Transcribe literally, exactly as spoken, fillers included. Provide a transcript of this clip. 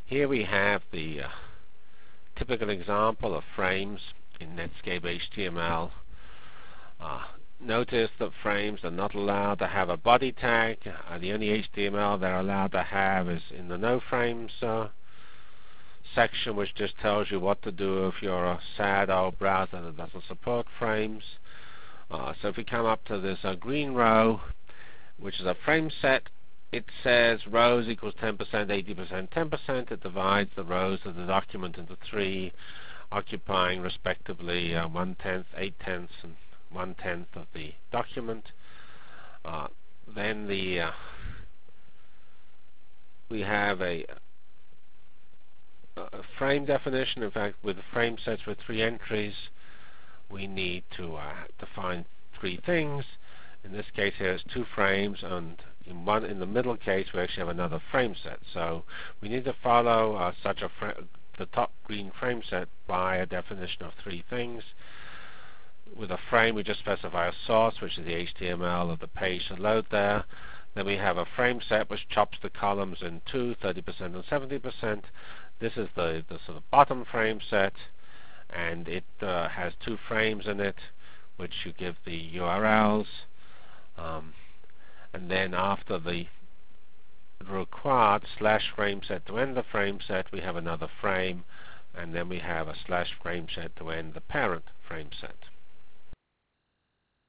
Here we have the uh, typical example of frames in Netscape H T M L. Uh, notice that frames are not allowed to have a body tag. Uh, the only H T M L they're allowed to have is in the No Frames uh, section, which just tells you what to do if you're a sad old browser that doesn't support frames. Uh, so if we come up to this uh, green row, which is a frame set, it says rows equals ten percent, eighty percent, ten percent. It divides the rows of the document into three, occupying respectively uh, one-tenth, eight-tenths, and one-tenth of the document. Uh, then the uh, we have a, a frame definition. In fact, with frame sets with three entries, we need to uh, define three things. In this case, here it's two frames, and in one, in the middle case, we actually have another frame set. So we need to follow uh, such a the top green frame set by a definition of three things. With a frame, we just specify a source, which is the H T M L of the page to load there. Then we have a frame set which chops the columns in two, thirty percent and seventy percent. This is the, the sort of bottom frame set, and it uh, has two frames in it, which you give the U R Ls. Um, and then after the required slash frame set to end the frame set, we have another frame, and then we have a slash frame set to end the parent frame set.